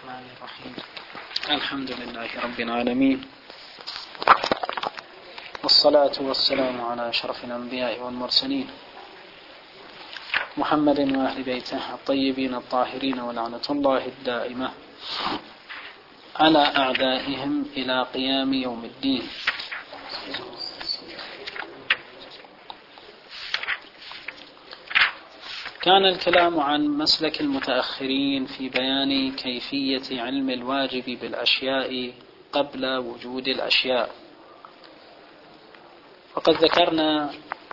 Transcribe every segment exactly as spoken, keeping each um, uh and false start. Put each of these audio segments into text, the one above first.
الرحمن الرحيم. الحمد لله رب العالمين، والصلاة والسلام على أشرف الأنبياء والمرسلين محمد وأهل بيته الطيبين الطاهرين، ولعنة الله الدائمة على أعدائهم إلى قيام يوم الدين. كان الكلام عن مسلك المتأخرين في بيان كيفية علم الواجب بالأشياء قبل وجود الأشياء، وقد ذكرنا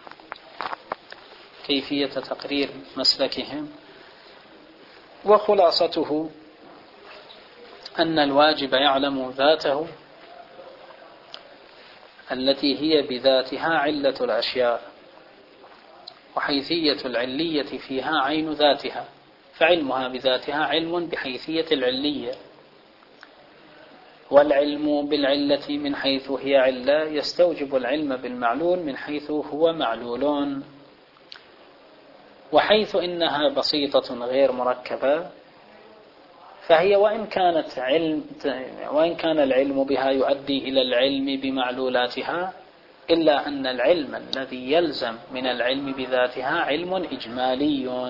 كيفية تقرير مسلكهم، وخلاصته أن الواجب يعلم ذاته التي هي بذاتها علة الأشياء، وحيثية العلية فيها عين ذاتها، فعلمها بذاتها علم بحيثية العلية، والعلم بالعلة من حيث هي علة يستوجب العلم بالمعلول من حيث هو معلول، وحيث إنها بسيطة غير مركبة فهي وإن كانت علم وإن كان العلم بها يؤدي إلى العلم بمعلولاتها، إلا أن العلم الذي يلزم من العلم بذاتها علم إجمالي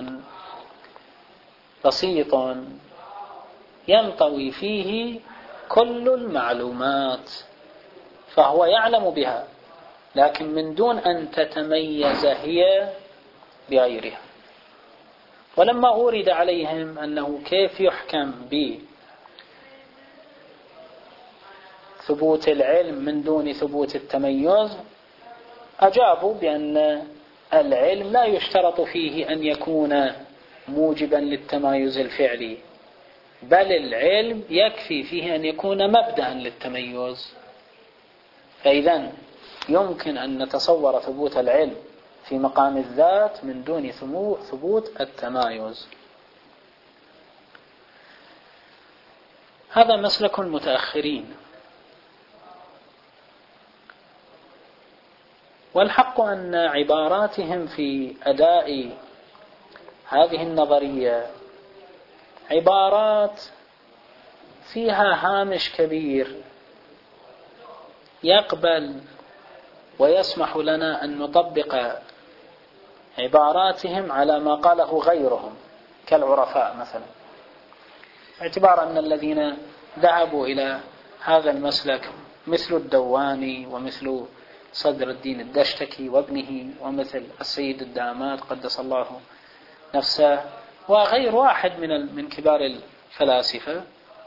بسيط ينطوي فيه كل المعلومات، فهو يعلم بها لكن من دون أن تتميز هي بغيرها. ولما أورد عليهم أنه كيف يحكم بثبوت العلم من دون ثبوت التميز، أجابوا بأن العلم لا يشترط فيه أن يكون موجبا للتمايز الفعلي، بل العلم يكفي فيه أن يكون مبدأ للتميز. فإذا يمكن أن نتصور ثبوت العلم في مقام الذات من دون ثبوت التمايز. هذا مسلك المتأخرين، والحق أن عباراتهم في أداء هذه النظرية عبارات فيها هامش كبير يقبل ويسمح لنا أن نطبق عباراتهم على ما قاله غيرهم كالعرفاء مثلا، اعتبار أن الذين ذهبوا إلى هذا المسلك مثل الدواني ومثل صدر الدين الدشتكي وابنه ومثل السيد الدامات قدس الله نفسه وغير واحد من من كبار الفلاسفة،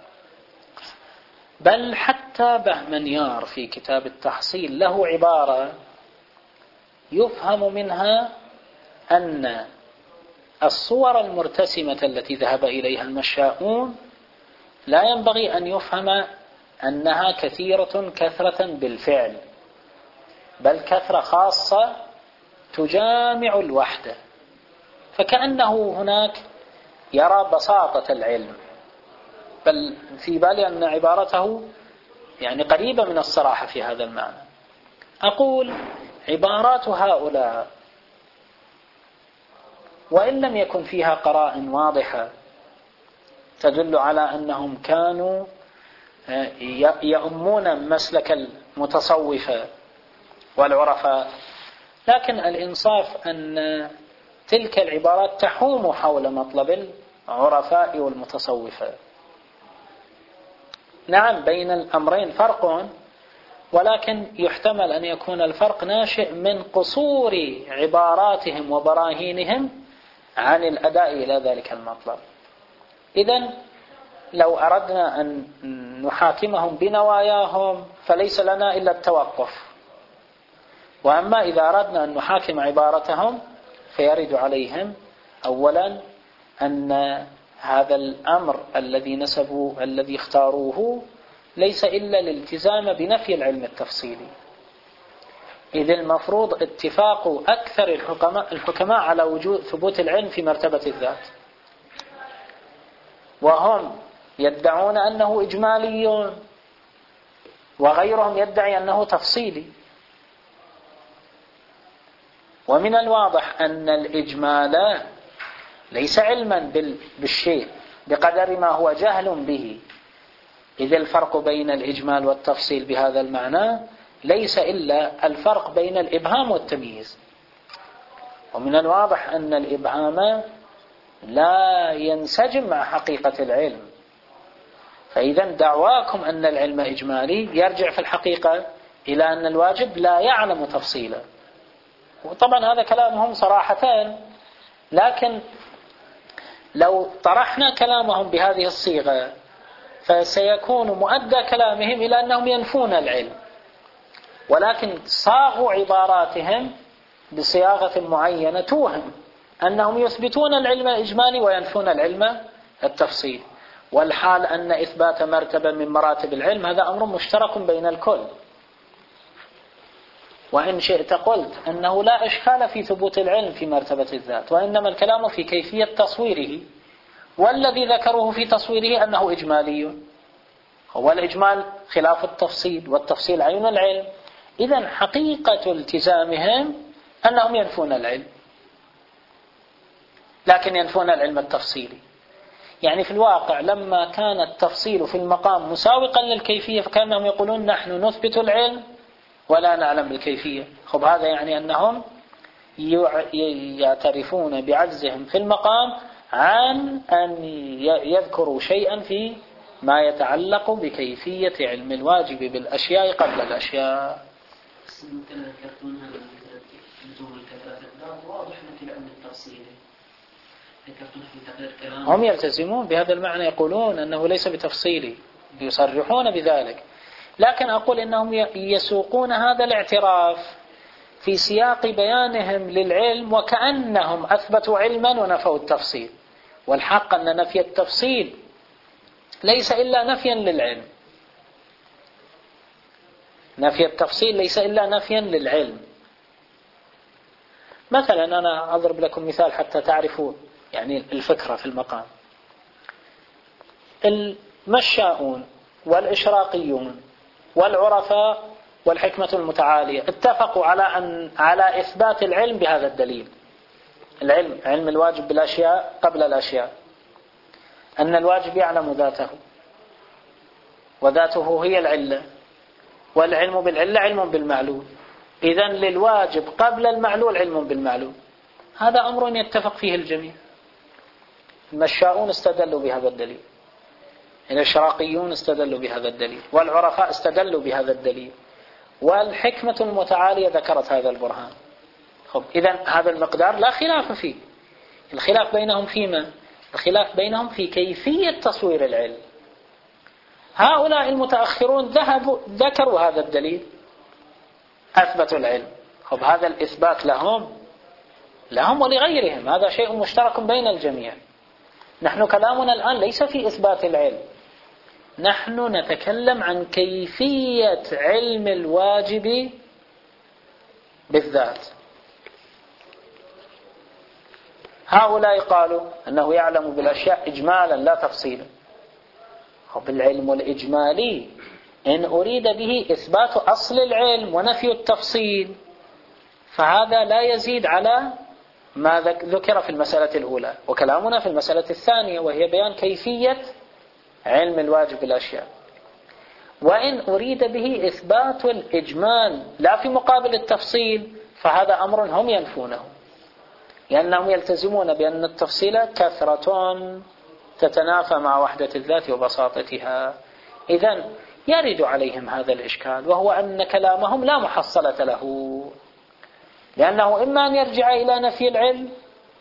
بل حتى بهمنيار في كتاب التحصيل له عبارة يفهم منها أن الصور المرتسمة التي ذهب إليها المشاؤون لا ينبغي أن يفهم أنها كثيرة كثرة بالفعل، بل كثرة خاصة تجامع الوحدة، فكأنه هناك يرى بساطة العلم، بل في بالي أن عبارته يعني قريبة من الصراحة في هذا المعنى. أقول عبارات هؤلاء وإن لم يكن فيها قرائن واضحة تدل على أنهم كانوا يؤمون مسلك المتصوفة والعرفاء، لكن الإنصاف أن تلك العبارات تحوم حول مطلب العرفاء والمتصوفة. نعم بين الأمرين فرق، ولكن يحتمل أن يكون الفرق ناشئ من قصور عباراتهم وبراهينهم عن الأداء إلى ذلك المطلب. إذن لو أردنا أن نحاكمهم بنواياهم فليس لنا إلا التوقف، وأما إذا أردنا أن نحاكم عبارتهم فيرد عليهم أولا أن هذا الأمر الذي نسبوا الذي اختاروه ليس إلا الالتزام بنفي العلم التفصيلي، إذ المفروض اتفاق أكثر الحكماء, الحكماء على وجود ثبوت العلم في مرتبة الذات، وهم يدعون أنه إجمالي وغيرهم يدعي أنه تفصيلي. ومن الواضح أن الإجمال ليس علما بالشيء، بقدر ما هو جهل به. إذ الفرق بين الإجمال والتفصيل بهذا المعنى ليس إلا الفرق بين الإبهام والتمييز. ومن الواضح أن الإبهام لا ينسجم مع حقيقة العلم. فإذا دعواكم أن العلم إجمالي يرجع في الحقيقة إلى أن الواجب لا يعلم تفصيلا. وطبعا هذا كلامهم صراحة، لكن لو طرحنا كلامهم بهذه الصيغة فسيكون مؤدى كلامهم إلى أنهم ينفون العلم، ولكن صاغوا عباراتهم بصياغة معينة توهم أنهم يثبتون العلم الإجمالي وينفون العلم التفصيلي، والحال أن إثبات مرتبة من مراتب العلم هذا أمر مشترك بين الكل. وإن شئت قلت أنه لا إشكال في ثبوت العلم في مرتبة الذات، وإنما الكلام في كيفية تصويره، والذي ذكروه في تصويره أنه إجمالي. هو الإجمال خلاف التفصيل، والتفصيل عين العلم. إذن حقيقة التزامهم أنهم ينفون العلم، لكن ينفون العلم التفصيلي. يعني في الواقع لما كان التفصيل في المقام مساوقا للكيفية فكانهم يقولون نحن نثبت العلم ولا نعلم بالكيفية. خب هذا يعني أنهم يعترفون بعجزهم في المقام عن أن يذكروا شيئا في ما يتعلق بكيفية علم الواجب بالأشياء قبل الأشياء. هم يلتزمون بهذا المعنى، يقولون أنه ليس بتفصيلي، يصرحون بذلك. لكن أقول إنهم يسوقون هذا الاعتراف في سياق بيانهم للعلم وكأنهم أثبتوا علما ونفوا التفصيل، والحق أن نفي التفصيل ليس إلا نفيا للعلم. نفي التفصيل ليس إلا نفيا للعلم. مثلا أنا أضرب لكم مثال حتى تعرفوا يعني الفكرة في المقام. المشاؤون والإشراقيون والعرفاء والحكمة المتعالية اتفقوا على أن على إثبات العلم بهذا الدليل. العلم علم الواجب بالأشياء قبل الأشياء، أن الواجب يعلم ذاته، وذاته هي العلة، والعلم بالعلة علم بالمعلول. إذن للواجب قبل المعلول علم بالمعلول. هذا أمر يتفق فيه الجميع. المشاؤون استدلوا بهذا الدليل، الإشراقيون استدلوا بهذا الدليل، والعرفاء استدلوا بهذا الدليل، والحكمة المتعالية ذكرت هذا البرهان. خب إذن هذا المقدار لا خلاف فيه. الخلاف بينهم فيما؟ الخلاف بينهم في كيفية تصوير العلم. هؤلاء المتأخرون ذهبوا ذكروا هذا الدليل، أثبتوا العلم. خب هذا الإثبات لهم لهم ولغيرهم، هذا شيء مشترك بين الجميع. نحن كلامنا الآن ليس في إثبات العلم، نحن نتكلم عن كيفية علم الواجب بالذات. هؤلاء قالوا أنه يعلم بالأشياء إجمالا لا تفصيلا. خب العلم الإجمالي إن أريد به إثبات أصل العلم ونفي التفصيل فهذا لا يزيد على ما ذكر في المسألة الأولى، وكلامنا في المسألة الثانية وهي بيان كيفية علم الواجب بالأشياء. وإن أريد به إثبات الإجمال لا في مقابل التفصيل فهذا أمر هم ينفونه، لأنهم يلتزمون بأن التفصيل كثرة تتنافى مع وحدة الذات وبساطتها. إذن يرد عليهم هذا الإشكال، وهو أن كلامهم لا محصلة له، لأنه إما أن يرجع إلى نفي العلم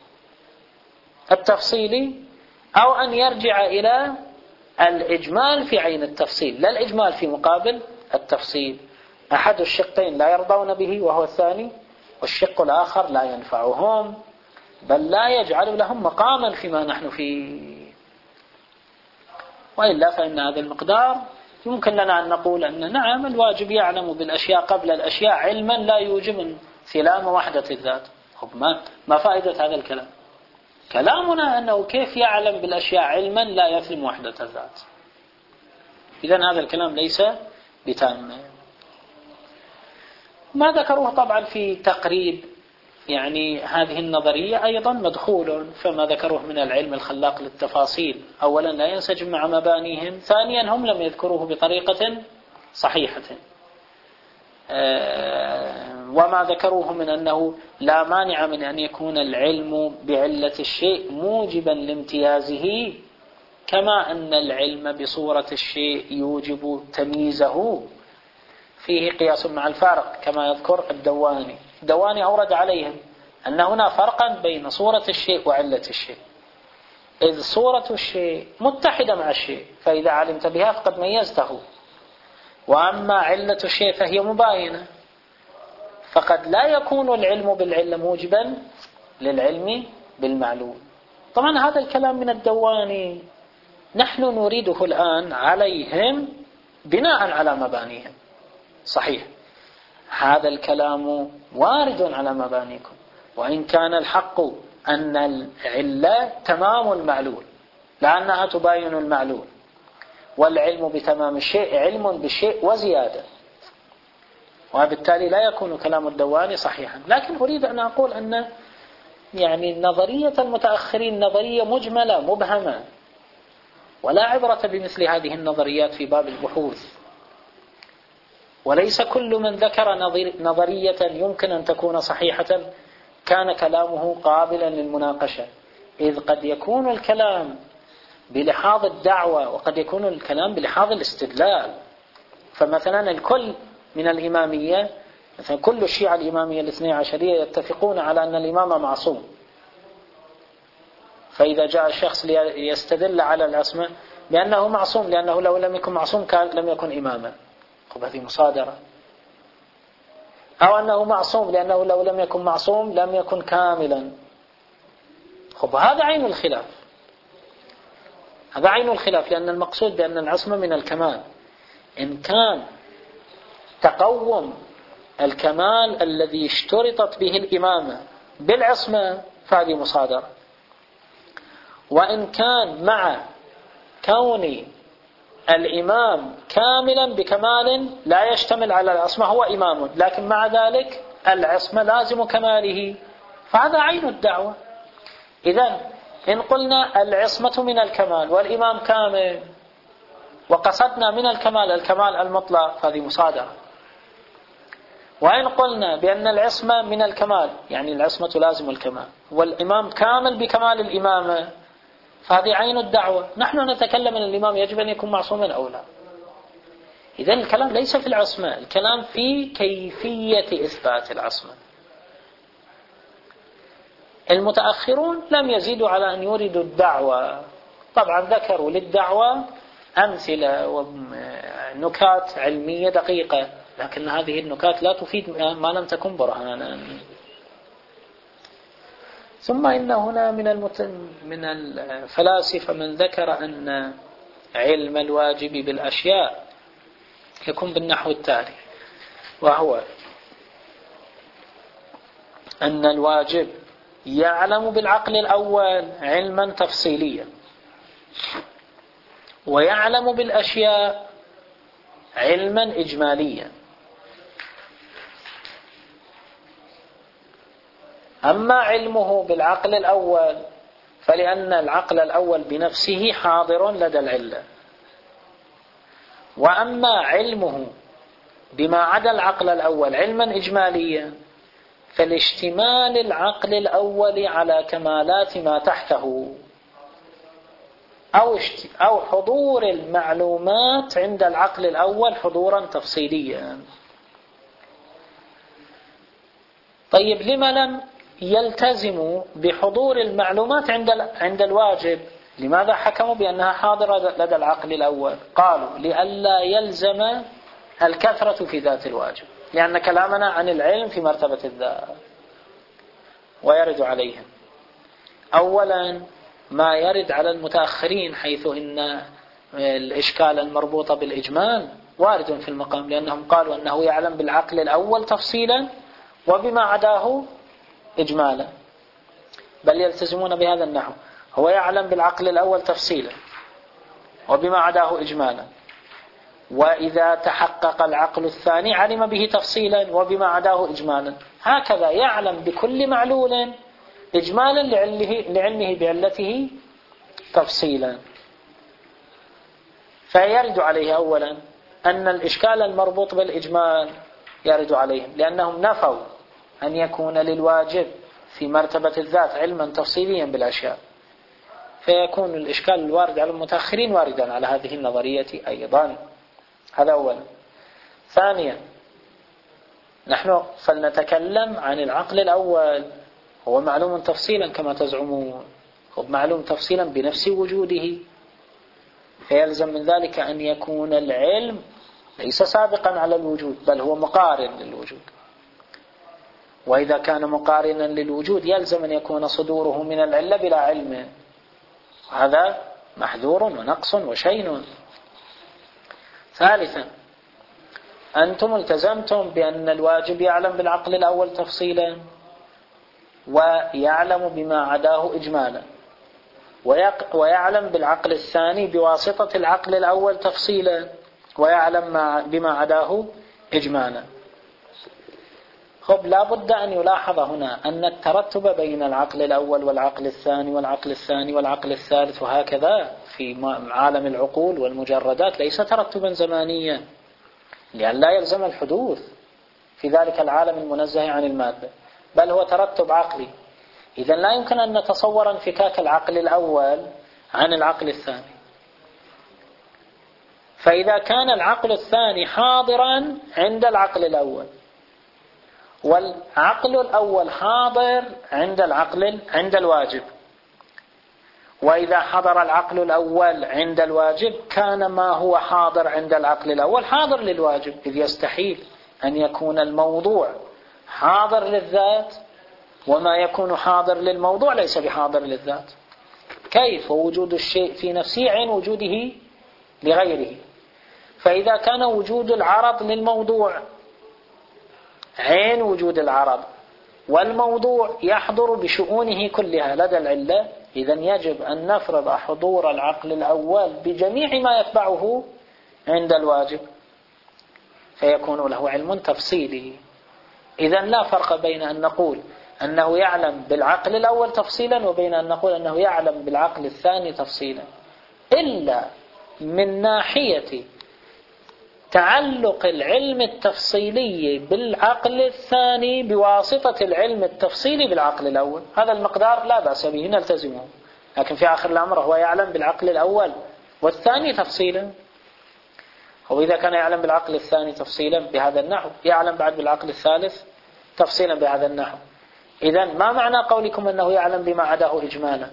التفصيلي أو أن يرجع إلى الإجمال في عين التفصيل، لا الإجمال في مقابل التفصيل. أحد الشقين لا يرضون به وهو الثاني، والشق الآخر لا ينفعهم بل لا يجعل لهم مقاما فيما نحن فيه. وإلا فإن هذا المقدار يمكن لنا أن نقول أن نعم الواجب يعلم بالأشياء قبل الأشياء علما لا يوجب انسلام وحدة الذات. ما, ما فائدة هذا الكلام؟ كلامنا أنه كيف يعلم بالأشياء علما لا يسلم وحدة الذات. إذن هذا الكلام ليس بتام. ما ذكروه طبعا في تقريب يعني هذه النظرية أيضا مدخول فما ذكروه من العلم الخلاق للتفاصيل. أولا لا ينسجم مع مبانيهم، ثانيا هم لم يذكروه بطريقة صحيحة. وما ذكروه من أنه لا مانع من أن يكون العلم بعلة الشيء موجبا لامتيازه، كما أن العلم بصورة الشيء يوجب تمييزه، فيه قياس مع الفارق كما يذكر الدواني. الدواني أورد عليهم أن هنا فرقا بين صورة الشيء وعلة الشيء، إذ صورة الشيء متحدة مع الشيء فإذا علمت بها فقد ميزته، وأما علة الشيء فهي مباينة، فقد لا يكون العلم بالعلة موجبا للعلم بالمعلوم. طبعا هذا الكلام من الدواني نحن نريده الآن عليهم بناء على مبانيهم. صحيح هذا الكلام وارد على مبانيكم، وإن كان الحق أن العلة تمام المعلول لأنها تباين المعلول، والعلم بتمام الشيء علم بالشيء وزيادة، وبالتالي لا يكون كلام الدواني صحيحا. لكن أريد أن أقول أن يعني نظرية المتأخرين نظرية مجملة مبهمة، ولا عبرة بمثل هذه النظريات في باب البحوث. وليس كل من ذكر نظرية يمكن أن تكون صحيحة كان كلامه قابلا للمناقشة، إذ قد يكون الكلام بلحاظ الدعوة وقد يكون الكلام بلحاظ الاستدلال. فمثلا الكل من الإمامية، مثلا كل الشيعة الإمامية الاثني عشرية يتفقون على أن الإمام معصوم، فإذا جاء الشخص ليستدل على العصمة بأنه معصوم لأنه لو لم يكن معصوم كان لم يكن إماما، خب هذه مصادرة. أو أنه معصوم لأنه لو لم يكن معصوم لم يكن كاملا، خب هذا عين الخلاف، هذا عين الخلاف، لأن المقصود بأن العصمة من الكمال. إن كان تقوم الكمال الذي اشترطت به الإمامة بالعصمة فهذه مصادرة، وإن كان مع كون الإمام كاملا بكمال لا يشتمل على العصمة هو إمام، لكن مع ذلك العصمة لازم كماله، فهذا عين الدعوة. إذن إن قلنا العصمة من الكمال والإمام كامل وقصدنا من الكمال الكمال المطلق فهذه مصادرة. وإن قلنا بأن العصمة من الكمال يعني العصمة لازم الكمال والإمام كامل بكمال الإمامة فهذه عين الدعوة. نحن نتكلم أن الإمام يجب أن يكون معصوما أو لا. إذن الكلام ليس في العصمة، الكلام في كيفية إثبات العصمة. المتأخرون لم يزيدوا على أن يوردوا الدعوة، طبعا ذكروا للدعوة أمثلة ونكات علمية دقيقة، لكن هذه النكات لا تفيد ما لم تكن برهانا. ثم إن هنا من المت... من الفلاسفة من ذكر أن علم الواجب بالأشياء يكون بالنحو التالي، وهو أن الواجب يعلم بالعقل الأول علما تفصيليا، ويعلم بالأشياء علما إجماليا. أما علمه بالعقل الأول فلأن العقل الأول بنفسه حاضر لدى العلة، وأما علمه بما عدا العقل الأول علما إجماليا فلاشتمال العقل الأول على كمالات ما تحته، أو أو حضور المعلومات عند العقل الأول حضورا تفصيليا. طيب لما لم يلتزموا بحضور المعلومات عند عند الواجب؟ لماذا حكموا بأنها حاضرة لدى العقل الأول؟ قالوا لئلا يلزم الكثرة في ذات الواجب، لأن كلامنا عن العلم في مرتبة الذات. ويرد عليهم أولا ما يرد على المتأخرين، حيث إن الإشكال المربوط بالإجمال وارد في المقام، لأنهم قالوا أنه يعلم بالعقل الأول تفصيلا وبما عداه إجمالا، بل يلتزمون بهذا النحو، هو يعلم بالعقل الأول تفصيلا وبما عداه إجمالا. وإذا تحقق العقل الثاني علم به تفصيلا وبما عداه إجمالا. هكذا يعلم بكل معلول إجمالا لعلمه, لعلمه بعلته تفصيلا. فيرد عليه أولا أن الإشكال المربوط بالإجمال يرد عليهم، لأنهم نفوا أن يكون للواجب في مرتبة الذات علما تفصيليا بالأشياء، فيكون الإشكال الوارد على المتأخرين واردا على هذه النظرية أيضا. هذا أولا. ثانيا، نحن فلنتكلم عن العقل الأول، هو معلوم تفصيلا كما تزعمون، هو معلوم تفصيلا بنفس وجوده، فيلزم من ذلك أن يكون العلم ليس سابقا على الوجود بل هو مقارن للوجود. وإذا كان مقارنا للوجود يلزم أن يكون صدوره من العلة بلا علم، هذا محذور ونقص وشين. ثالثا، أنتم التزمتم بأن الواجب يعلم بالعقل الأول تفصيلا ويعلم بما عداه إجمالا، ويعلم بالعقل الثاني بواسطة العقل الأول تفصيلا ويعلم بما عداه إجمالا. خب، لا بد أن يلاحظ هنا أن الترتب بين العقل الأول والعقل الثاني والعقل الثاني والعقل الثالث وهكذا في عالم العقول والمجردات ليس ترتبا زمانيا، لأن لا يلزم الحدوث في ذلك العالم المنزه عن المادة، بل هو ترتب عقلي. إذن لا يمكن أن نتصور انفكاك العقل الأول عن العقل الثاني. فإذا كان العقل الثاني حاضرا عند العقل الأول والعقل الأول حاضر عند العقل عند الواجب، وإذا حضر العقل الأول عند الواجب كان ما هو حاضر عند العقل الأول حاضر للواجب، إذ يستحيل أن يكون الموضوع حاضر للذات وما يكون حاضر للموضوع ليس بحاضر للذات. كيف وجود الشيء في نفسه عين وجوده لغيره؟ فإذا كان وجود العرض للموضوع عين وجود العرض والموضوع يحضر بشؤونه كلها لدى العلة، إذن يجب أن نفرض حضور العقل الأول بجميع ما يتبعه عند الواجب، فيكون له علم تفصيلي. إذن لا فرق بين أن نقول أنه يعلم بالعقل الأول تفصيلا وبين أن نقول أنه يعلم بالعقل الثاني تفصيلا، إلا من ناحية تعلق العلم التفصيلي بالعقل الثاني بواسطة العلم التفصيلي بالعقل الأول. هذا المقدار لا بأس به نلتزمه، لكن في آخر الأمر هو يعلم بالعقل الأول والثاني تفصيلا. وإذا كان يعلم بالعقل الثاني تفصيلا بهذا النحو يعلم بعد بالعقل الثالث تفصيلا بهذا النحو. إذن ما معنى قولكم أنه يعلم بما عداه إجمالا؟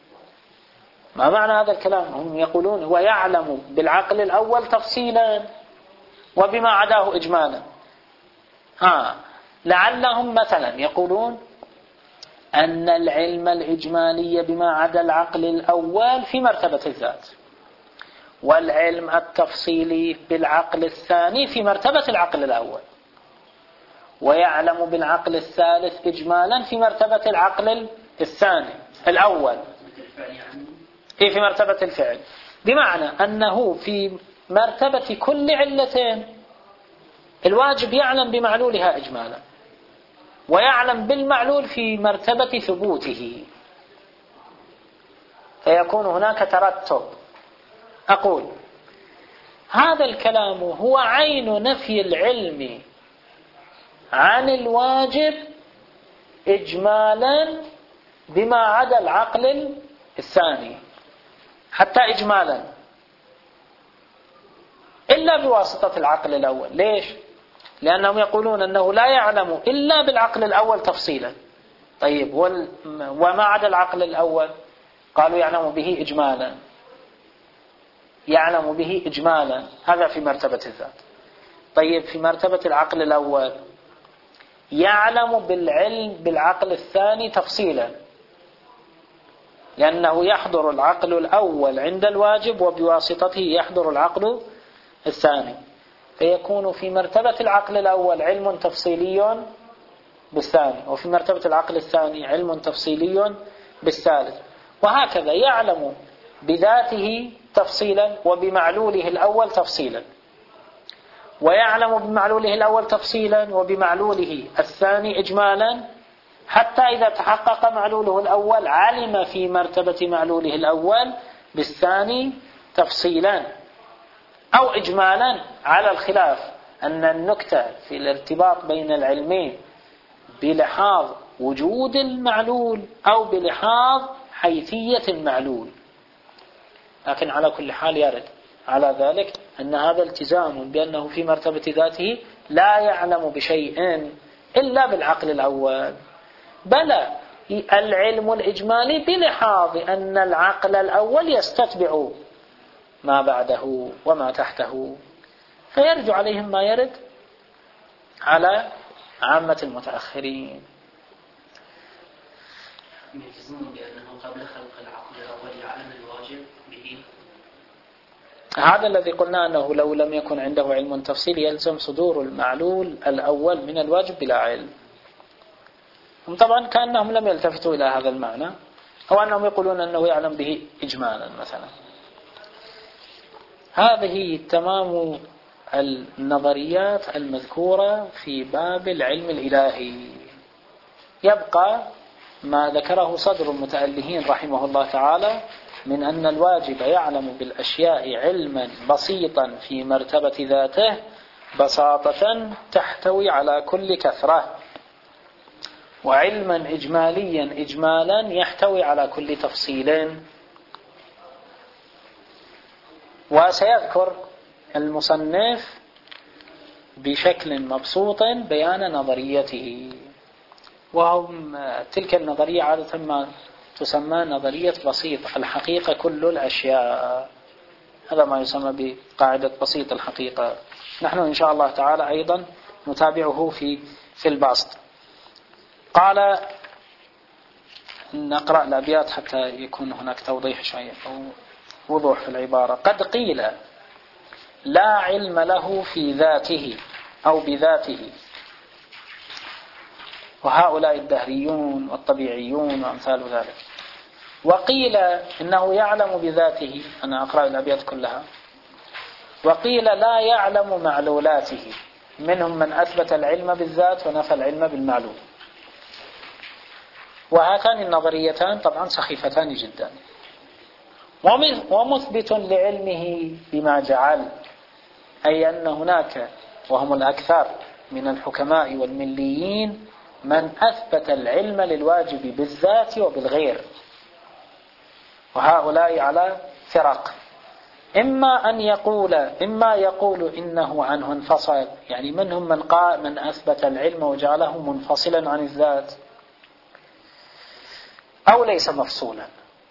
ما معنى هذا الكلام؟ هم يقولون هو يعلم بالعقل الأول تفصيلا وبما عداه إجمالا. ها لعلهم مثلا يقولون أن العلم الإجمالي بما عدا العقل الأول في مرتبة الذات، والعلم التفصيلي بالعقل الثاني في مرتبة العقل الأول، ويعلم بالعقل الثالث إجمالا في مرتبة العقل الثاني الأول في في مرتبة الفعل، بمعنى أنه في مرتبة كل علتين الواجب يعلم بمعلولها إجمالا ويعلم بالمعلول في مرتبة ثبوته، فيكون هناك ترتب. أقول هذا الكلام هو عين نفي العلم عن الواجب إجمالا بما عدا العقل الثاني حتى إجمالا، إلا بواسطة العقل الأول. ليش؟ لأنهم يقولون أنه لا يعلم إلا بالعقل الأول تفصيلا. طيب وما عدا العقل الأول؟ قالوا يعلم به إجمالا، يعلم به إجمالا، هذا في مرتبة الذات. طيب في مرتبة العقل الأول يعلم بالعلم بالعقل الثاني تفصيلا، لأنه يحضر العقل الأول عند الواجب وبواسطته يحضر العقل الثاني، فيكون في مرتبة العقل الأول علم تفصيلي بالثاني، وفي مرتبة العقل الثاني علم تفصيلي بالثالث، وهكذا يعلم بذاته تفصيلا وبمعلوله الأول تفصيلا. ويعلم بمعلوله الأول تفصيلا وبمعلوله الثاني إجمالا، حتى إذا تحقق معلوله الأول علم في مرتبة معلوله الأول بالثاني تفصيلا أو إجمالا، على الخلاف أن النكتة في الارتباط بين العلمين بلحاظ وجود المعلول أو بلحاظ حيثية المعلول. لكن على كل حال يرد على ذلك أن هذا التزام بأنه في مرتبة ذاته لا يعلم بشيء إلا بالعقل الأول، بل العلم الإجمالي بلحاظ أن العقل الأول يستتبع ما بعده وما تحته، فيرد عليهم ما يرد على عامة المتأخرين. يجزمون بأنه قبل خلق العقل الأول يعلم الواجب به. هذا الذي قلنا أنه لو لم يكن عنده علم تفصيلي يلزم صدور المعلول الأول من الواجب بلا علم. هم طبعا كأنهم لم يلتفتوا إلى هذا المعنى، أو أنهم يقولون أنه يعلم به إجمالا مثلا. هذه تمام النظريات المذكورة في باب العلم الإلهي. يبقى ما ذكره صدر المتألهين رحمه الله تعالى من أن الواجب يعلم بالأشياء علما بسيطا في مرتبة ذاته بساطة تحتوي على كل كثرة، وعلما إجماليا إجمالا يحتوي على كل تفصيل. وسيذكر المصنف بشكل مبسوط بيان نظريته، وهم تلك النظرية عادة ما تسمى نظرية بسيط الحقيقة كل الأشياء. هذا ما يسمى بقاعدة بسيط الحقيقة. نحن إن شاء الله تعالى أيضا نتابعه في في البسط. قال، نقرأ الأبيات حتى يكون هناك توضيح شيء أو وضوح في العبارة. قد قيل لا علم له في ذاته أو بذاته، وهؤلاء الدهريون والطبيعيون وأمثال ذلك. وقيل إنه يعلم بذاته، أنا أقرأ الأبيات كلها. وقيل لا يعلم معلولاته، منهم من أثبت العلم بالذات ونفى العلم بالمعلوم. وهاتان النظريتان طبعا سخيفتان جدا، ومثبت لعلمه بما جعل، أي أن هناك وهم الأكثر من الحكماء والمليين من أثبت العلم للواجب بالذات وبالغير، وهؤلاء على فرق. إما أن يقول إما يقول إنه عنه انفصل، يعني منهم من قال من أثبت العلم وجعله منفصلا عن الذات، أو ليس مفصولا.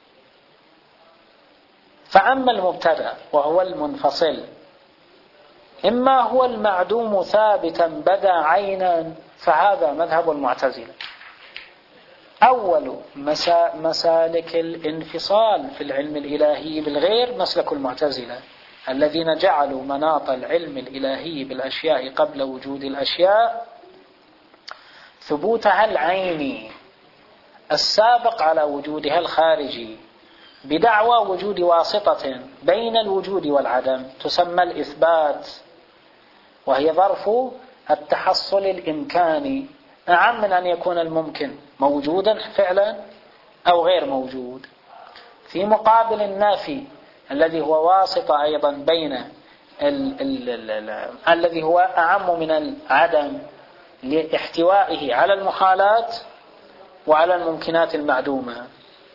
فأما المبتدأ وهو المنفصل، إما هو المعدوم ثابتا بدا عينا، فهذا مذهب المعتزلة. أول مسالك الانفصال في العلم الإلهي بالغير مسلك المعتزلة، الذين جعلوا مناط العلم الإلهي بالأشياء قبل وجود الأشياء ثبوتها العيني السابق على وجودها الخارجي، بدعوى وجود واسطة بين الوجود والعدم تسمى الإثبات، وهي ظرف التحصل الإمكاني، أعم من أن يكون الممكن موجودا فعلا أو غير موجود. في مقابل النافي الذي هو واسطة أيضا بين ال ال ال ال الذي هو أعم من العدم لاحتوائه على المحالات وعلى الممكنات المعدومة.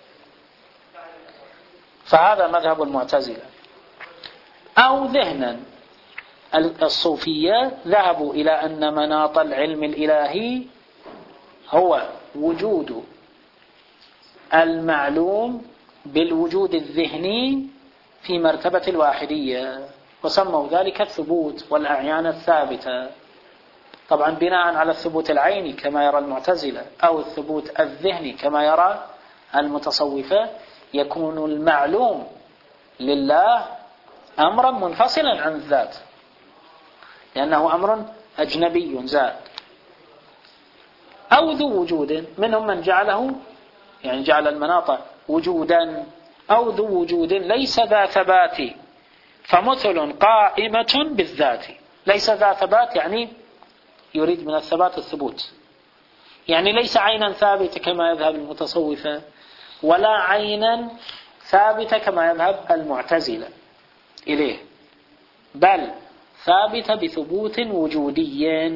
فهذا مذهب المعتزلة. أو ذهنا الصوفية ذهبوا إلى أن مناط العلم الإلهي هو وجود المعلوم بالوجود الذهني في مرتبة الواحدية، وسموا ذلك الثبوت والأعيان الثابتة، طبعا بناء على الثبوت العيني كما يرى المعتزلة، أو الثبوت الذهني كما يرى المتصوفة. يكون المعلوم لله أمرا منفصلا عن الذات، لأنه أمر أجنبي زاد. أو ذو وجود، منهم من جعله يعني جعل المناط وجودا، أو ذو وجود ليس ذات ذات، فمثل قائمة بالذات. ليس ذا ثبات يعني يريد من الثبات الثبوت، يعني ليس عينا ثابتة كما يذهب المتصوفة، ولا عينا ثابتة كما يذهب المعتزلة إليه، بل ثابتة بثبوت وجودي.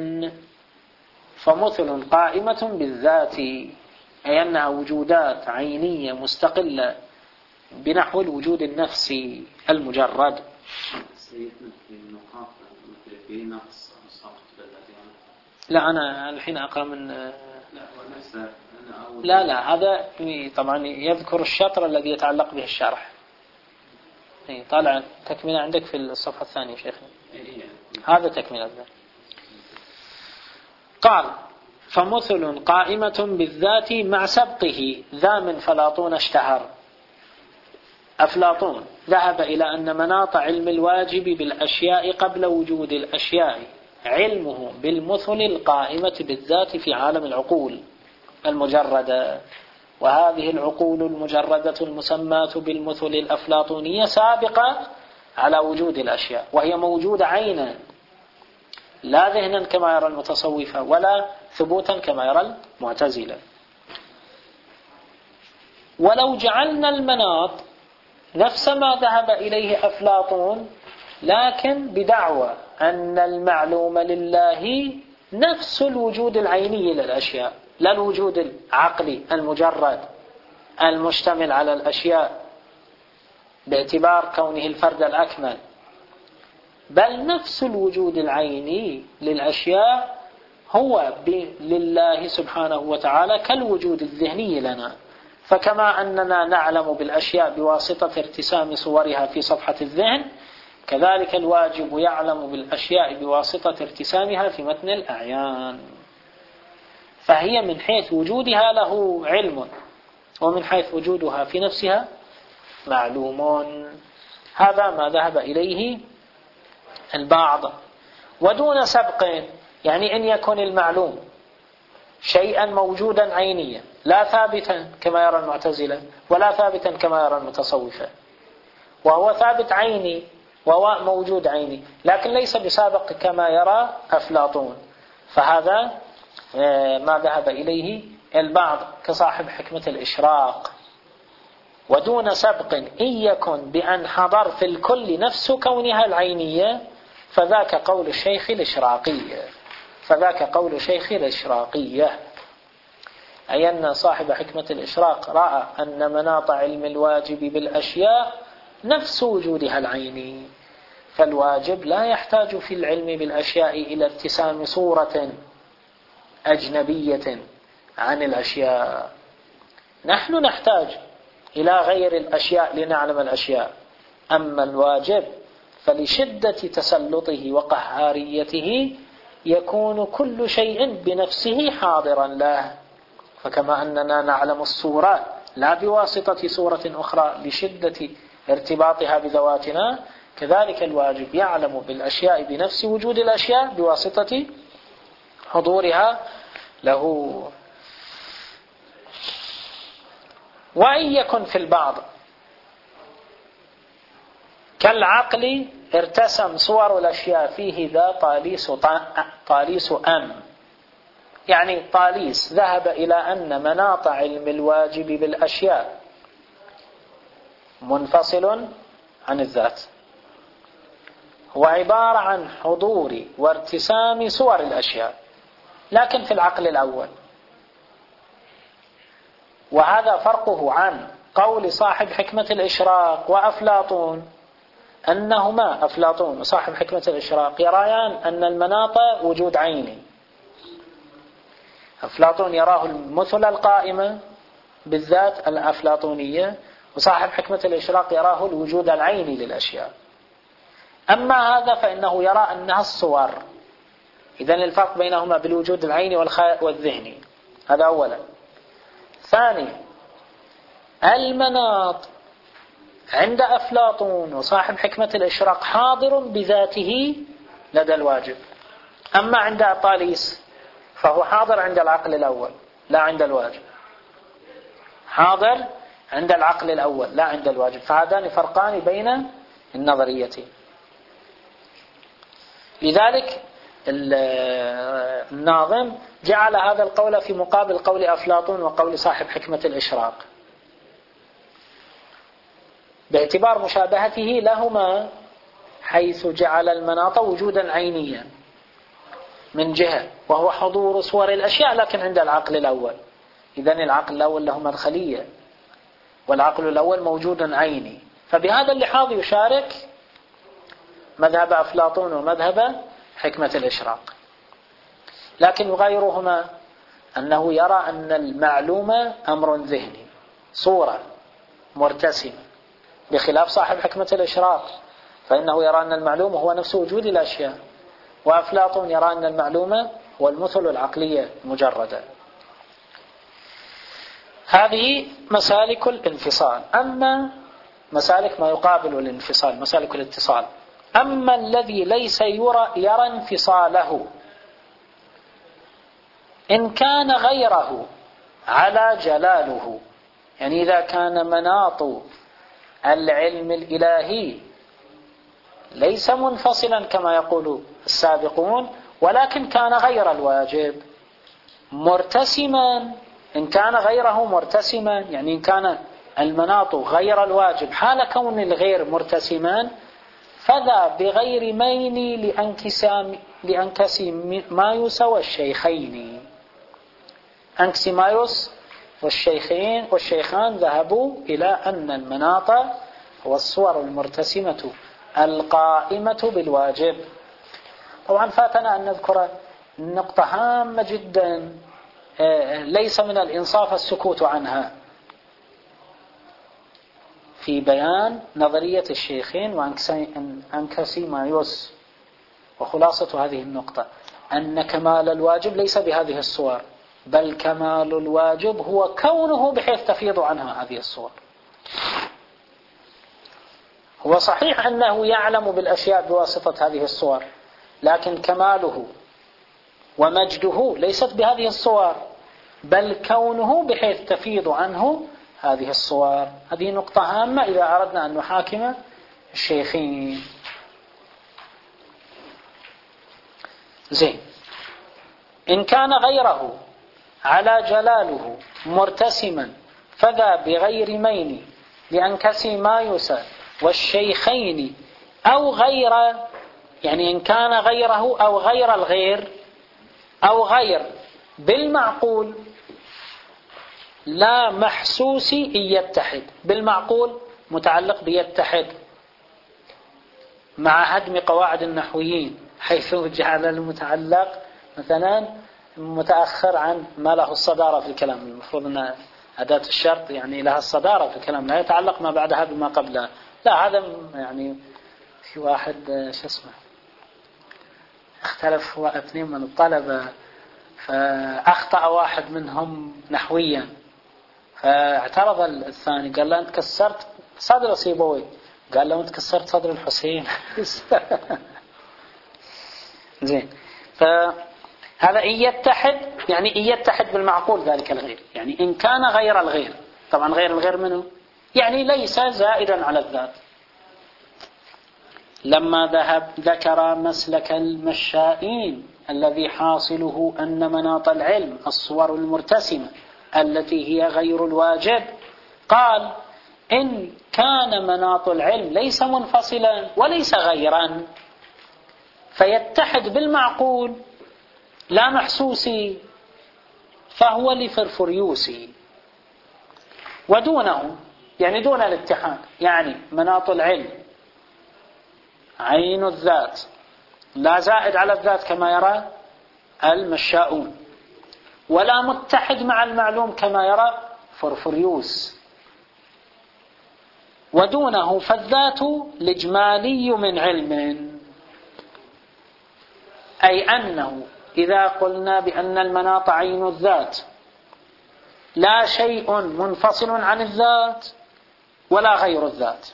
فمثل قائمة بالذات، أي أنها وجودات عينية مستقلة بنحو الوجود النفسي المجرد. لا أنا الحين أقرأ من لا لا هذا طبعا يذكر الشطر الذي يتعلق به الشرح. طالع تكملة عندك في الصفحة الثانية شيخنا، هذا تكملة ذا. قال فمثل قائمة بالذات مع سبقه ذا من فلاطون اشتهر. أفلاطون ذهب إلى أن مناط علم الواجب بالأشياء قبل وجود الأشياء علمه بالمثل القائمة بالذات في عالم العقول المجردة، وهذه العقول المجردة المسماة بالمثل الأفلاطونية سابقة على وجود الأشياء، وهي موجودة عينا لا ذهنا كما يرى المتصوفة ولا ثبوتا كما يرى المعتزلة. ولو جعلنا المناط نفس ما ذهب إليه أفلاطون، لكن بدعوى أن المعلوم لله نفس الوجود العيني للأشياء، لا الوجود العقلي المجرد المشتمل على الأشياء باعتبار كونه الفرد الأكمل، بل نفس الوجود العيني للأشياء هو لله سبحانه وتعالى كالوجود الذهني لنا. فكما أننا نعلم بالأشياء بواسطة ارتسام صورها في صفحة الذهن، كذلك الواجب يعلم بالأشياء بواسطة ارتسامها في متن الأعيان. فهي من حيث وجودها له علم، ومن حيث وجودها في نفسها معلوم. هذا ما ذهب إليه البعض. ودون سبق، يعني أن يكون المعلوم شيئا موجودا عينيا لا ثابتا كما يرى المعتزلة ولا ثابتا كما يرى المتصوفة، وهو ثابت عيني وهو موجود عيني لكن ليس بسابق كما يرى أفلاطون، فهذا ما ذهب إليه البعض كصاحب حكمة الإشراق. ودون سبق إن يكن بأن حضر في الكل نفس كونها العينية، فذاك قول الشيخ الإشراقية فذاك قول الشيخ الإشراقية أي أن صاحب حكمة الإشراق رأى أن مناط علم الواجب بالأشياء نفس وجودها العيني، فالواجب لا يحتاج في العلم بالأشياء إلى ارتسام صورة أجنبية عن الأشياء. نحن نحتاج إلى غير الأشياء لنعلم الأشياء، أما الواجب فلشدة تسلطه وقهاريته يكون كل شيء بنفسه حاضرا له. فكما أننا نعلم الصورة لا بواسطة صورة أخرى لشدة ارتباطها بذواتنا، كذلك الواجب يعلم بالأشياء بنفس وجود الأشياء بواسطة حضورها له. وإن يكن في البعض كالعقل ارتسم صور الأشياء فيه ذا طاليس, طاليس أم، يعني طاليس ذهب إلى أن مناط علم الواجب بالأشياء منفصل عن الذات، هو عبارة عن حضور وارتسام صور الأشياء لكن في العقل الأول. وهذا فرقه عن قول صاحب حكمة الإشراق وأفلاطون، أنهما أفلاطون وصاحب حكمة الإشراق يريان أن المناط وجود عيني. أفلاطون يراه المثل القائمة بالذات الأفلاطونية، وصاحب حكمة الإشراق يراه الوجود العيني للأشياء. أما هذا فإنه يرى أنها الصور. إذن الفرق بينهما بالوجود العيني والذهني، هذا أولا. ثانيا، المناط عند أفلاطون وصاحب حكمة الإشراق حاضر بذاته لدى الواجب، أما عند طاليس فهو حاضر عند العقل الأول لا عند الواجب، حاضر عند العقل الأول لا عند الواجب. فهذان فرقان بين النظريتين. لذلك الناظم جعل هذا القول في مقابل قول أفلاطون وقول صاحب حكمة الإشراق باعتبار مشابهته لهما، حيث جعل المناط وجودا عينيا من جهة وهو حضور صور الأشياء، لكن عند العقل الأول. إذن العقل الأول له مدخلية والعقل الأول موجود عيني، فبهذا اللحاظ يشارك مذهب أفلاطون ومذهب حكمة الإشراق. لكن يغيرهما أنه يرى أن المعلومة أمر ذهني صورة مرتسمة، بخلاف صاحب حكمة الإشراق فإنه يرى أن المعلوم هو نفس وجود الأشياء، وأفلاطون يرى أن المعلومة هو المثل العقلية مجردة. هذه مسالك الانفصال. أما مسالك ما يقابل الانفصال، مسالك الاتصال. أما الذي ليس يرى, يرى انفصاله، إن كان غيره على جلاله، يعني إذا كان مناط العلم الإلهي ليس منفصلا كما يقول السابقون، ولكن كان غير الواجب مرتسما. إن كان غيره مرتسما، يعني إن كان المناط غير الواجب حال كون الغير مرتسما، فذا بغير مين لأنكسيمايوس والشيخين. أنكسيمايوس والشيخين والشيخان ذهبوا إلى أن المناط هو الصور المرتسمة القائمة بالواجب. طبعا فاتنا أن نذكر نقطة هامة جدا ليس من الإنصاف السكوت عنها في بيان نظرية الشيخين وأنكسيمايوس. وخلاصة هذه النقطة أن كمال الواجب ليس بهذه الصور، بل كمال الواجب هو كونه بحيث تفيض عنها هذه الصور. هو صحيح أنه يعلم بالأشياء بواسطة هذه الصور، لكن كماله ومجده ليست بهذه الصور، بل كونه بحيث تفيض عنه هذه الصور. هذه نقطة هامة إذا أردنا أن نحاكم الشيخين. زين. إن كان غيره على جلاله مرتسما، فذا بغير مين لأنكسيمايوس والشيخين أو غير، يعني إن كان غيره أو غير الغير أو غير بالمعقول لا محسوسي إن يتحد. بالمعقول متعلق بيتحد مع هدم قواعد النحويين، حيث جعل المتعلق مثلا متأخر عن ما له الصدارة في الكلام. المفروض أن أداة الشرط يعني لها الصدارة في الكلام، لا يتعلق ما بعدها بما قبلها. لا، هذا يعني في واحد شو اسمه اختلف هو اثنين من الطلبة، فأخطأ واحد منهم نحويا، فاعترض الثاني قال له أنت كسرت صدر سيبوي، قال له أنت كسرت صدر الحسين. زين. فهذا إن يتحد، يعني إن يتحد بالمعقول ذلك الغير، يعني إن كان غير الغير. طبعا غير الغير منه يعني ليس زائدا على الذات. لما ذهب ذكر مسلك المشائين الذي حاصله أن مناط العلم الصور المرتسمة التي هي غير الواجب، قال إن كان مناط العلم ليس منفصلا وليس غيرا فيتحد بالمعقول لا محسوسي، فهو لفرفريوسي. ودونه يعني دون الاتحاد، يعني مناط العلم عين الذات لا زائد على الذات كما يرى المشاؤون، ولا متحد مع المعلوم كما يرى فرفريوس. ودونه فالذات الإجمالي من علم، أي أنه إذا قلنا بأن المناط عين الذات لا شيء منفصل عن الذات ولا غير الذات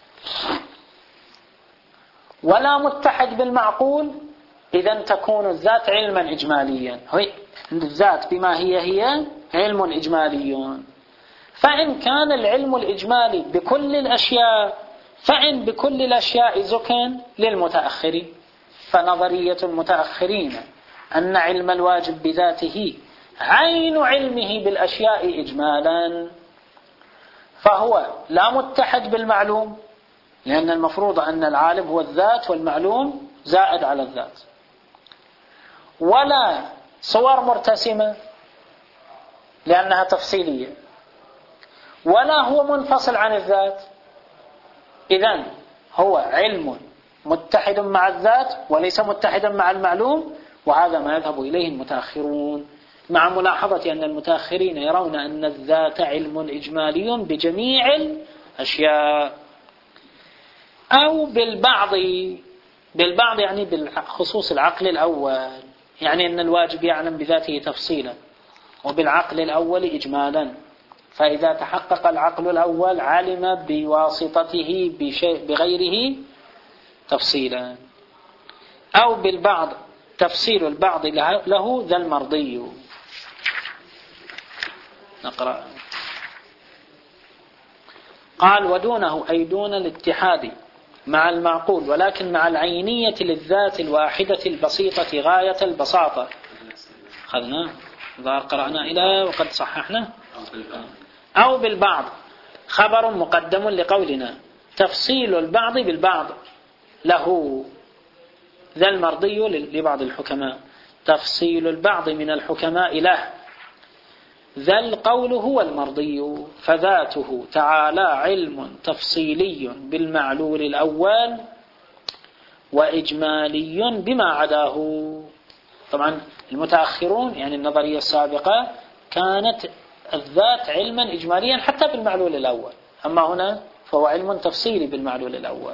ولا متحد بالمعقول، إذن تكون الذات علما إجماليا. الذات بما هي هي علم إجمالي. فإن كان العلم الإجمالي بكل الأشياء، فإن بكل الأشياء زكن للمتأخر، فنظرية المتأخرين أن علم الواجب بذاته عين علمه بالأشياء إجمالا، فهو لا متحد بالمعلوم، لأن المفروض أن العالم هو الذات والمعلوم زائد على الذات، ولا صور مرتسمة لأنها تفصيلية، ولا هو منفصل عن الذات. إذن هو علم متحد مع الذات وليس متحدا مع المعلوم، وهذا ما يذهب إليه المتأخرون، مع ملاحظة أن المتأخرين يرون أن الذات علم إجمالي بجميع الأشياء، أو بالبعض بالبعض يعني بالخصوص العقل الأول، يعني أن الواجب يعلم بذاته تفصيلا، وبالعقل الأول إجمالا، فإذا تحقق العقل الأول علم بواسطته بشيء بغيره تفصيلا، أو بالبعض تفصيل البعض له ذا المرضي. نقرأ. قال ودونه أي دون الاتحاد مع المعقول، ولكن مع العينية للذات الواحدة البسيطة غاية البساطة. أخذنا ظهر قرأنا إلى وقد صححنا. أو بالبعض خبر مقدم لقولنا تفصيل البعض بالبعض له ذا المرضي لبعض الحكماء، تفصيل البعض من الحكماء له ذا القول هو المرضي، فذاته تعالى علم تفصيلي بالمعلول الأول وإجمالي بما عداه. طبعا المتأخرون يعني النظرية السابقة كانت الذات علما إجماليا حتى بالمعلول الأول، أما هنا فهو علم تفصيلي بالمعلول الأول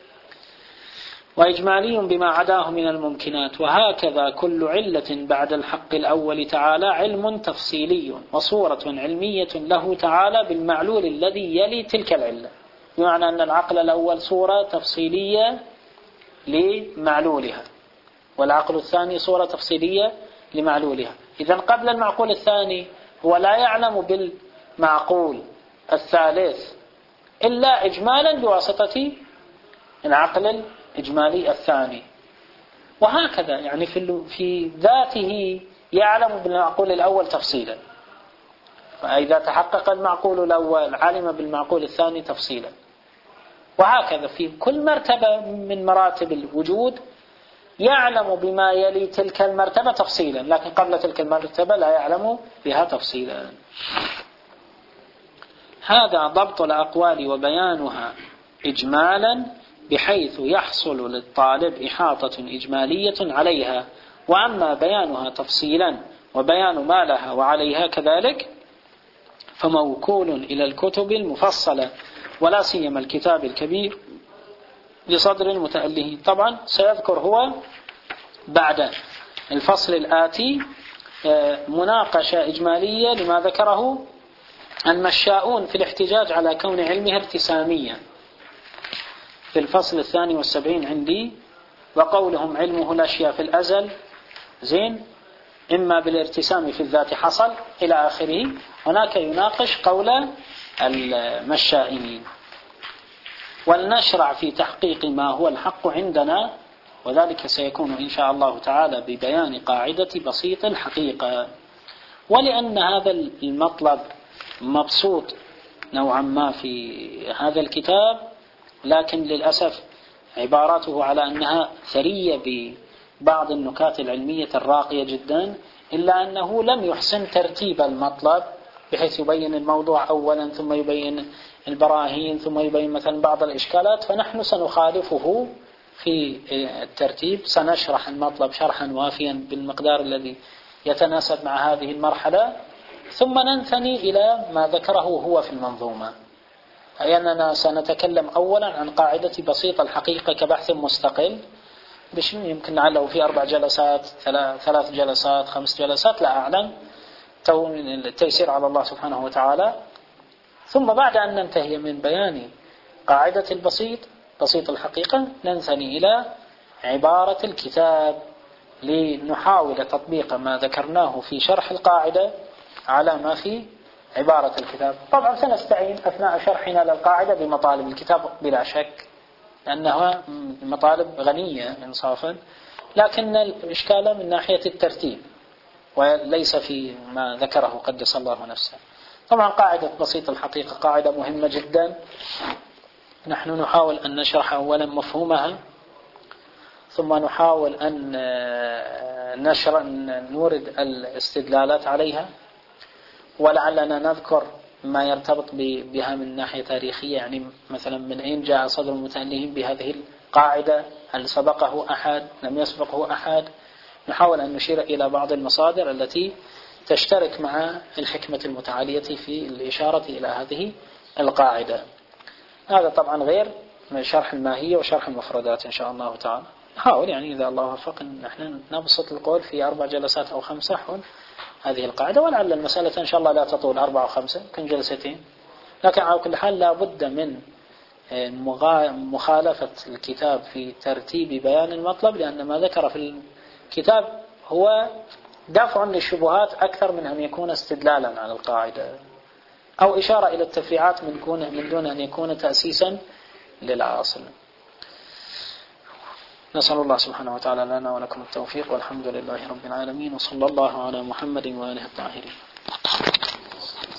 وإجمالي بما عداه من الممكنات. وهكذا كل علة بعد الحق الأول تعالى علم تفصيلي وصورة علمية له تعالى بالمعلول الذي يلي تلك العلة، بمعنى أن العقل الأول صورة تفصيلية لمعلولها، والعقل الثاني صورة تفصيلية لمعلولها. إذن قبل المعقول الثاني هو لا يعلم بالمعقول الثالث إلا إجمالا بواسطة العقل الإجمالي الثاني، وهكذا يعني في في ذاته يعلم بالمعقول الأول تفصيلا، فإذا تحقق المعقول الأول علم بالمعقول الثاني تفصيلا، وهكذا في كل مرتبة من مراتب الوجود يعلم بما يلي تلك المرتبة تفصيلا، لكن قبل تلك المرتبة لا يعلم بها تفصيلا. هذا ضبط الأقوال وبيانها إجمالا بحيث يحصل للطالب إحاطة إجمالية عليها، وأما بيانها تفصيلا وبيان ما لها وعليها كذلك فموكول إلى الكتب المفصلة، ولا سيما الكتاب الكبير بصدر المتألهين. طبعا سيذكر هو بعد الفصل الآتي مناقشة إجمالية لما ذكره المشاؤون في الاحتجاج على كون علمها ارتساميا في الفصل الثاني والسبعين عندي، وقولهم علمه الأشياء في الأزل زين إما بالارتسام في الذات حصل إلى آخره. هناك يناقش قول المشائين، ولنشرع في تحقيق ما هو الحق عندنا، وذلك سيكون إن شاء الله تعالى ببيان قاعدة بسيط الحقيقة. ولأن هذا المطلب مبسوط نوعا ما في هذا الكتاب، لكن للأسف عباراته على أنها ثرية ببعض النكات العلمية الراقية جدا، إلا أنه لم يحسن ترتيب المطلب بحيث يبين الموضوع أولا ثم يبين البراهين ثم يبين مثلا بعض الإشكالات، فنحن سنخالفه في الترتيب، سنشرح المطلب شرحا وافيا بالمقدار الذي يتناسب مع هذه المرحلة، ثم ننثني إلى ما ذكره هو في المنظومة، أي أننا سنتكلم أولا عن قاعدة بسيطة الحقيقة كبحث مستقل، بش يمكن لعله في أربع جلسات ثلاث جلسات خمس جلسات لا أعلم، التيسير على الله سبحانه وتعالى. ثم بعد أن ننتهي من بيان قاعدة البسيط بسيط الحقيقة ننثني إلى عبارة الكتاب لنحاول تطبيق ما ذكرناه في شرح القاعدة على ما في عبارة الكتاب. طبعا سنستعين أثناء شرحنا للقاعدة بمطالب الكتاب بلا شك، لأنها مطالب غنية إنصافا، لكن الإشكال من ناحية الترتيب وليس في ما ذكره قدس الله نفسه. طبعا قاعدة بسيطة الحقيقة قاعدة مهمة جدا، نحن نحاول أن نشرح أولا مفهومها، ثم نحاول أن نشر نورد الاستدلالات عليها، ولعلنا نذكر ما يرتبط بها من ناحية تاريخية، يعني مثلا من أين جاء صدر المتألهين بهذه القاعدة، هل سبقه أحد لم يسبقه أحد. نحاول أن نشير إلى بعض المصادر التي تشترك مع الحكمة المتعالية في الإشارة إلى هذه القاعدة. هذا طبعا غير شرح الماهية وشرح المفردات إن شاء الله تعالى. نحاول يعني إذا الله وفق أن نحن نبسط القول في أربع جلسات أو خمسة حول هذه القاعدة، ولعل المسألة إن شاء الله لا تطول أربع أو خمسة، يمكن جلستين. لكن على كل حال لا بد من مخالفة الكتاب في ترتيب بيان المطلب، لأن ما ذكر في الكتاب هو دافع للشبهات أكثر من أن يكون استدلالا على القاعدة أو إشارة إلى التفريعات من دون أن يكون تأسيسا للأصل. نسأل الله سبحانه وتعالى لنا ولكم التوفيق، والحمد لله رب العالمين، وصلى الله على محمد وآله الطاهرين.